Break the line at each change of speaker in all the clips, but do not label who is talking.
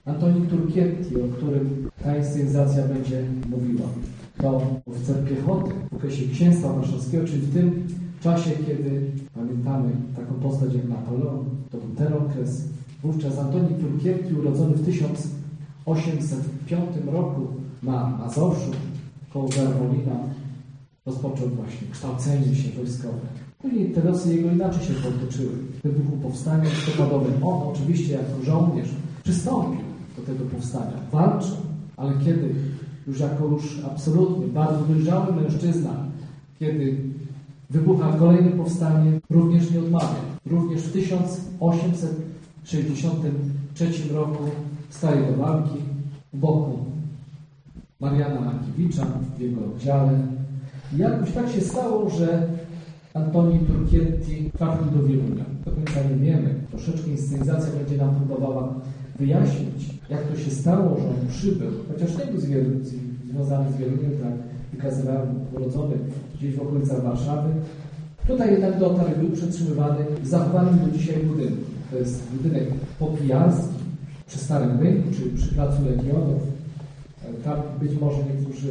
Antoni Turchietti, o którym ta inscenizacja będzie mówiła. To oficer piechoty w okresie księstwa warszawskiego, czyli w tym czasie, kiedy pamiętamy taką postać jak Napoleon, to był ten okres. Wówczas Antoni Turchietti, urodzony w 1805 roku na Mazowszu, koło Garwolina, rozpoczął właśnie kształcenie się wojskowe. Później te losy jego inaczej się potoczyły. Wybuchło powstanie listopadowe. On oczywiście jako żołnierz przystąpił do tego powstania. Walczył, ale kiedy jako absolutnie bardzo dojrzały mężczyzna, kiedy wybucha kolejne powstanie, również nie odmawiał. Również w 1863 roku staje do walki u boku Mariana Markiewicza w jego oddziale. I jakoś tak się stało, że Antoni Turchietti trafił do Wielunia. Do końca nie wiemy. Troszeczkę inscenizacja będzie nam próbowała wyjaśnić, jak to się stało, że on przybył, chociaż nie był związany z Wieluniem, tak wykazywałem, urodzony gdzieś w okolicach Warszawy. Tutaj jednak dotarł i był przetrzymywany w zachowanym do dzisiaj budynku. To jest budynek popijalski przy Starym Rynku, czy przy Placu Legionów. Tam być może niektórzy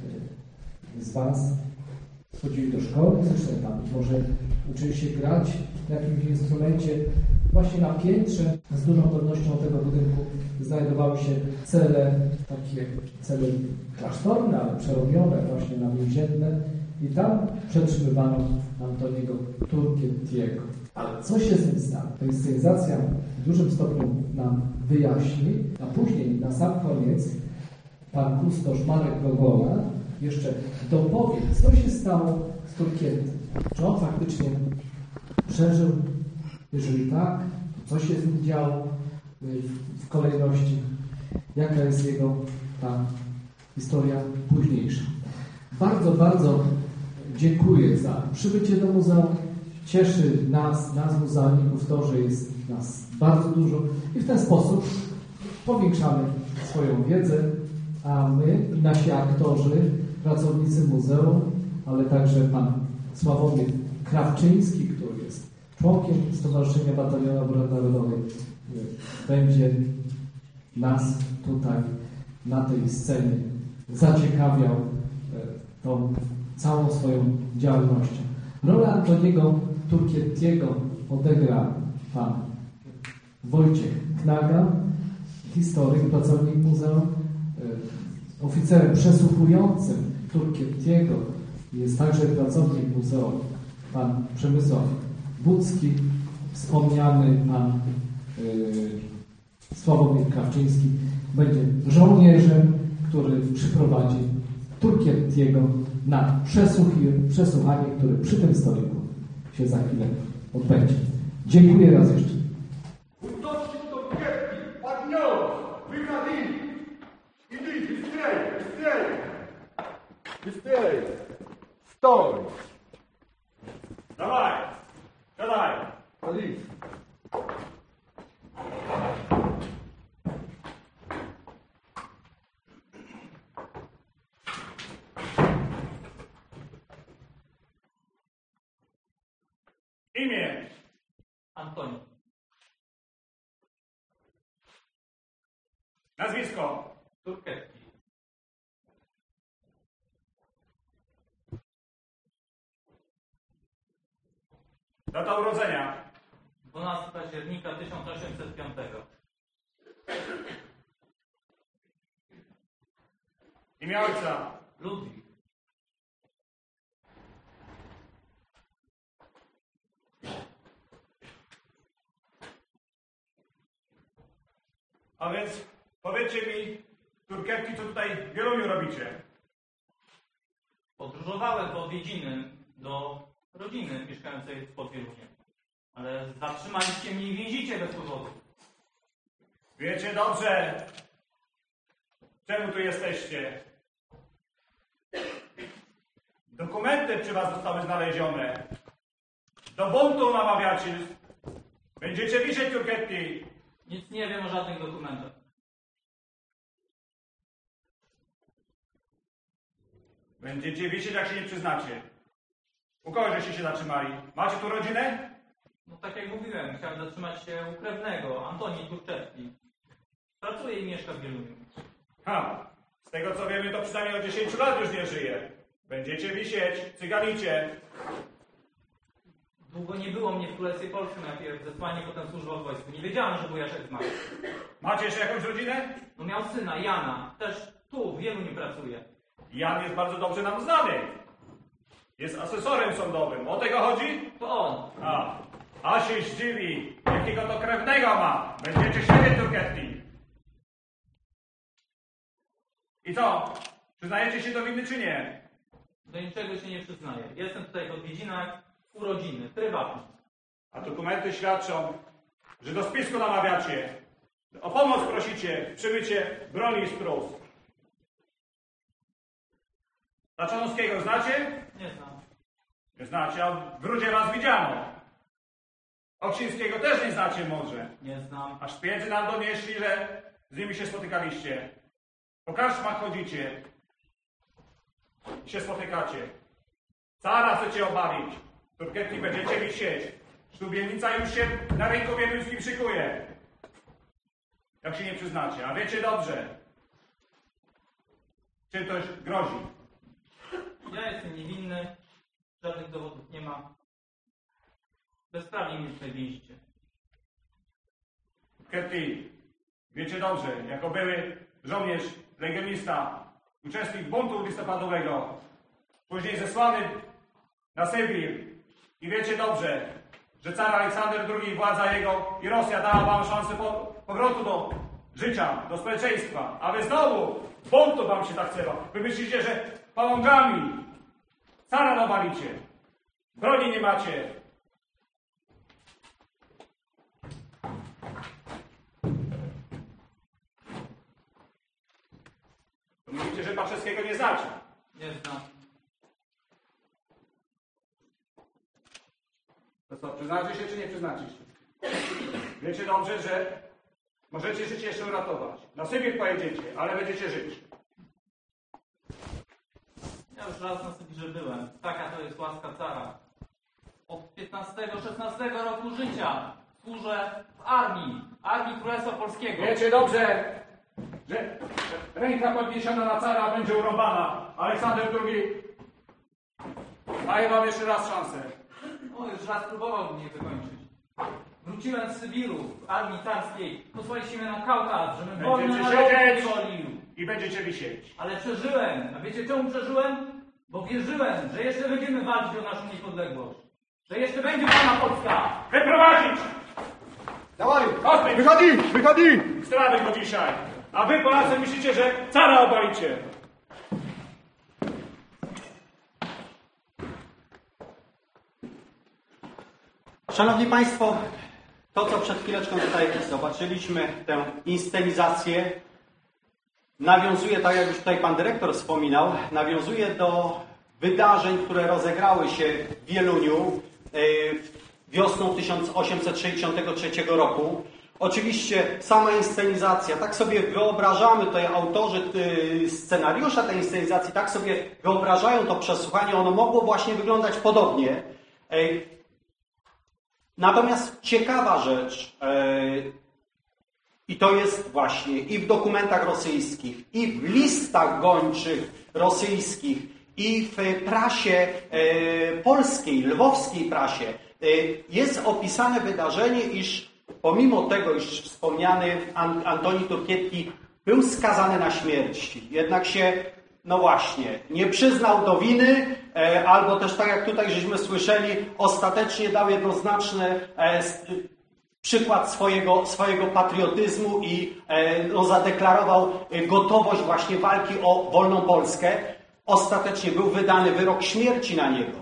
z Was chodzili do szkoły muzycznej, tam może uczyli się grać na jakimś instrumencie. Właśnie na piętrze z dużą pewnością tego budynku znajdowały się takie cele klasztorne, ale przerobione właśnie na więzienne. I tam przetrzymywano Antoniego Turchiettiego. Ale co się z nim stało? Ta inscenizacja w dużym stopniu nam wyjaśni, a później na sam koniec pan kustosz Marek Gogola jeszcze dopowie, co się stało z Turchiettim. Czy on faktycznie przeżył? Jeżeli tak, to co się z nim działo w kolejności? Jaka jest jego ta historia późniejsza? Bardzo, bardzo dziękuję za przybycie do muzeum. Cieszy nas muzealników, to, że jest nas bardzo dużo i w ten sposób powiększamy swoją wiedzę, a my i nasi aktorzy, pracownicy muzeum, ale także pan Sławomir Krawczyński, który jest członkiem Stowarzyszenia Batalionu Obrony Narodowej, będzie nas tutaj na tej scenie zaciekawiał tą całą swoją działalnością. Rolę Antoniego Turchiettiego odegra pan Wojciech Knaga, historyk, pracownik muzeum. Oficerem przesłuchującym Turchiettiego jest także pracownik muzeum, pan Przemysław Budzki, wspomniany pan Sławomir Krawczyński będzie żołnierzem, który przyprowadzi Turchiettiego na przesłuchanie, które przy tym stoliku się za chwilę odbędzie. Dziękuję raz jeszcze.
Budowski Turchietti, поднялся, выходи! Иди, быстрее, быстрее! Быстрее! Стой! Давай! Давай! Садись! Imię!
Antoni.
Nazwisko!
Turchietti.
Data urodzenia!
12 października 1805.
Imię ojca!
Ludwik.
A więc powiedzcie mi, Turchietti, co tutaj w Wieluniu robicie?
Podróżowałem po odwiedziny do rodziny mieszkającej pod Wieluniem. Ale zatrzymaliście mnie i więzicie bez powodu.
Wiecie dobrze, czemu tu jesteście. Dokumenty przy was zostały znalezione. Do buntu namawiacie. Będziecie wisieć, Turchietti.
Nic nie wiem o żadnych dokumentach.
Będziecie wisieć, jak się nie przyznacie. U kogo żeście się zatrzymali? Macie tu rodzinę?
No tak jak mówiłem, chciałem zatrzymać się u krewnego, Antoni Turchietti. Pracuje pracuje i mieszka w Wieluniu.
Ha! Z tego co wiemy, to przynajmniej od 10 lat już nie żyje. Będziecie wisieć, cyganicie.
Długo nie było mnie w Królestwie Polskim, najpierw zesłanie, potem służba w wojsku. Nie wiedziałem, że wujaszek zmarł.
Macie jeszcze jakąś rodzinę?
No miał syna, Jana. Też tu, w Wieluniu pracuje.
Jan jest bardzo dobrze nam znany. Jest asesorem sądowym. O tego chodzi?
To on.
A się zdziwi, jakiego to krewnego ma. Będziecie siebie Turketti. I co? Przyznajecie się do winy czy nie?
Do niczego się nie przyznaję. Jestem tutaj w odwiedzinach urodziny, prywatnie.
A dokumenty świadczą, że do spisku namawiacie. O pomoc prosicie w przybycie broni z prus. Zaczanowskiego znacie?
Nie znam.
Nie znacie, a w Rudzie was widziano. Oksińskiego też nie znacie może.
Nie znam.
A szpiedzy nam donieśli, że z nimi się spotykaliście. Po karczmach chodzicie i się spotykacie. Cara chcecie obawić. Turketti będziecie wisieć. Ślubienica już się na rynku wiedeńskim szykuje. Jak się nie przyznacie, a wiecie dobrze, czym to grozi.
Ja jestem niewinny, żadnych dowodów nie ma. Bezprawnie mnie tutaj więzicie.
Turketti, wiecie dobrze, jako były żołnierz, legionista, uczestnik buntu listopadowego, później zesłany na Sybir i wiecie dobrze, że car Aleksander II, władza jego i Rosja dała wam szansę powrotu do życia, do społeczeństwa, a wy znowu buntu wam się tak chce. Wy myślicie, że pałągami cara nawalicie, broni nie macie. To mówicie, że Paszewskiego nie znacie.
Nie znam.
To co, przyznacie się czy nie przyznacie się? Wiecie dobrze, że możecie życie jeszcze uratować. Na Sybir pojedziecie, ale będziecie żyć.
Ja już raz na Sybirze byłem. Taka to jest łaska cara. Od 15-16 roku życia służę w Armii Królestwa Polskiego.
Wiecie dobrze, że ręka podniesiona na cara będzie urąbana. Aleksander II daje wam jeszcze raz szansę.
O, już raz próbował mnie wykończyć. Wróciłem z Sybiru, w Armii Carskiej. Posłaliście mnie na Kaukaz, żebym wolno
Będziecie
narodu
siedzieć
wyzwolił.
i będziecie wisieć.
Ale przeżyłem. A wiecie czemu przeżyłem? Bo wierzyłem, że jeszcze będziemy walczyć o naszą niepodległość. Że jeszcze będzie wolna Polska.
Wyprowadzić!
Dawaj!
Chodźmy!
Wychodzi! Wychodzi!
Strawy go dzisiaj! A wy Polacy myślicie, że cara obalicie!
Szanowni Państwo, to co przed chwileczką tutaj zobaczyliśmy, tę inscenizację, nawiązuje, tak jak już tutaj Pan Dyrektor wspominał, nawiązuje do wydarzeń, które rozegrały się w Wieluniu wiosną 1863 roku. Oczywiście sama inscenizacja, tak sobie wyobrażamy, tutaj autorzy scenariusza tej inscenizacji tak sobie wyobrażają to przesłuchanie, ono mogło właśnie wyglądać podobnie. Natomiast ciekawa rzecz, i to jest właśnie i w dokumentach rosyjskich, i w listach gończych rosyjskich, i w prasie polskiej, lwowskiej prasie, jest opisane wydarzenie, iż pomimo tego, iż wspomniany Antoni Turketti był skazany na śmierć, jednak się, no właśnie, nie przyznał do winy, albo też tak jak tutaj żeśmy słyszeli, ostatecznie dał jednoznaczny przykład swojego patriotyzmu i zadeklarował gotowość właśnie walki o wolną Polskę. Ostatecznie był wydany wyrok śmierci na niego.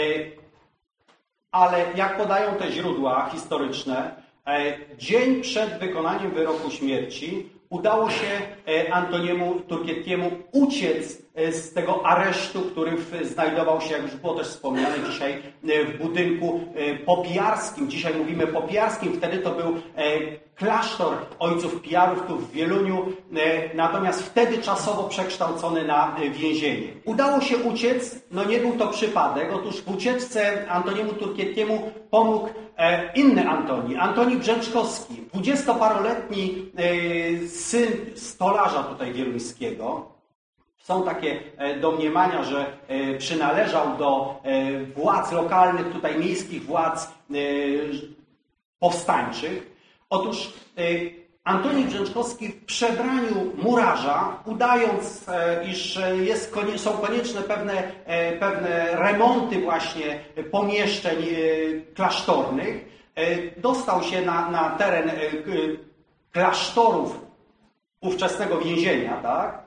Ale jak podają te źródła historyczne, dzień przed wykonaniem wyroku śmierci udało się Antoniemu Turkettiemu uciec z tego aresztu, który znajdował się, jak już było też wspomniane dzisiaj, w budynku popijarskim. Dzisiaj mówimy popijarskim, wtedy to był klasztor ojców Pijarów tu w Wieluniu, natomiast wtedy czasowo przekształcony na więzienie. Udało się uciec, no nie był to przypadek. Otóż w ucieczce Antoniemu Turkettiemu pomógł inny Antoni, Antoni Brzęczkowski, 20-paroletni syn stolarza tutaj wieluńskiego. Są takie domniemania, że przynależał do władz lokalnych, tutaj miejskich władz powstańczych. Otóż Antoni Brzęczkowski w przebraniu murarza, udając, iż są konieczne pewne remonty właśnie pomieszczeń klasztornych, dostał się na teren klasztorów ówczesnego więzienia, tak?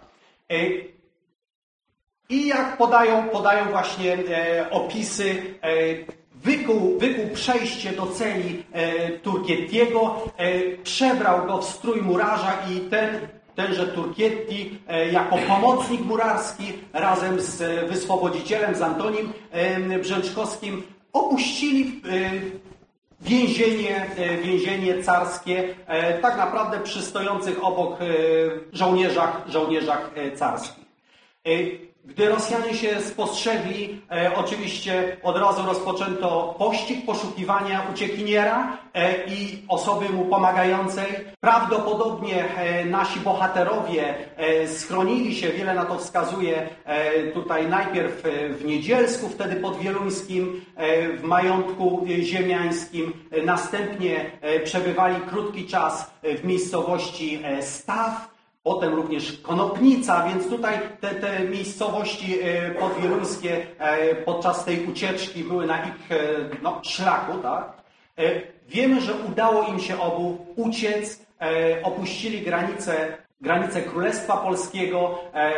I jak podają właśnie opisy, wykuł przejście do celi Turchiettiego, przebrał go w strój murarza i tenże Turchietti jako pomocnik murarski razem z wyswobodzicielem, z Antonim Brzęczkowskim opuścili więzienie carskie, tak naprawdę przy stojących obok żołnierzach carskich. Gdy Rosjanie się spostrzegli, oczywiście od razu rozpoczęto pościg poszukiwania uciekiniera i osoby mu pomagającej. Prawdopodobnie nasi bohaterowie schronili się, wiele na to wskazuje, tutaj najpierw w Niedzielsku, wtedy pod Wieluńskim, w majątku ziemiańskim. Następnie przebywali krótki czas w miejscowości Staw. Potem również Konopnica, więc tutaj te miejscowości podwieluńskie podczas tej ucieczki były na ich szlaku. Tak? Wiemy, że udało im się obu uciec, opuścili granicę Królestwa Polskiego.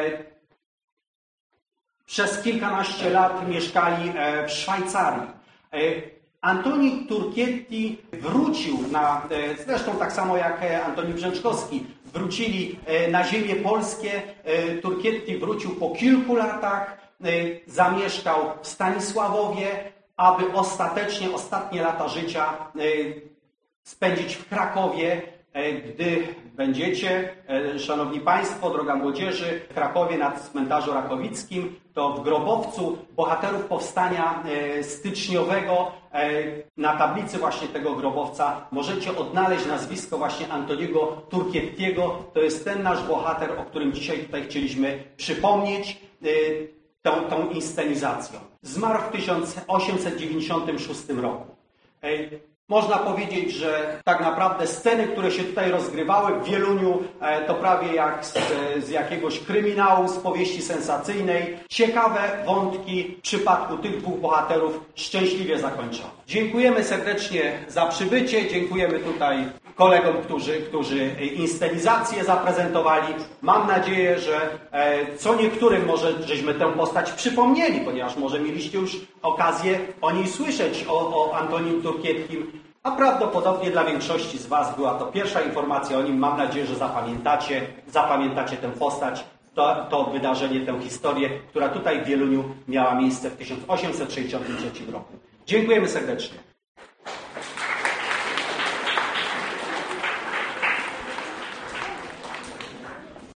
Przez kilkanaście lat mieszkali w Szwajcarii. Antoni Turchietti wrócił zresztą tak samo jak Antoni Brzęczkowski, wrócili na ziemię polskie. Turchietti wrócił po kilku latach, zamieszkał w Stanisławowie, aby ostatnie lata życia spędzić w Krakowie. Gdy będziecie, szanowni państwo, droga młodzieży, w Krakowie na cmentarzu Rakowickim, to w grobowcu bohaterów powstania styczniowego na tablicy właśnie tego grobowca możecie odnaleźć nazwisko właśnie Antoniego Turchiettiego. To jest ten nasz bohater, o którym dzisiaj tutaj chcieliśmy przypomnieć tą inscenizacją. Zmarł w 1896 roku. Można powiedzieć, że tak naprawdę sceny, które się tutaj rozgrywały w Wieluniu, to prawie jak z jakiegoś kryminału, z powieści sensacyjnej. Ciekawe wątki w przypadku tych dwóch bohaterów szczęśliwie zakończone. Dziękujemy serdecznie za przybycie, dziękujemy tutaj kolegom, którzy inscenizację zaprezentowali. Mam nadzieję, że co niektórym może żeśmy tę postać przypomnieli, ponieważ może mieliście już okazję o niej słyszeć, o Antonim Turchiettim, a prawdopodobnie dla większości z was była to pierwsza informacja o nim. Mam nadzieję, że zapamiętacie tę postać, to wydarzenie, tę historię, która tutaj w Wieluniu miała miejsce w 1863 roku. Dziękujemy serdecznie.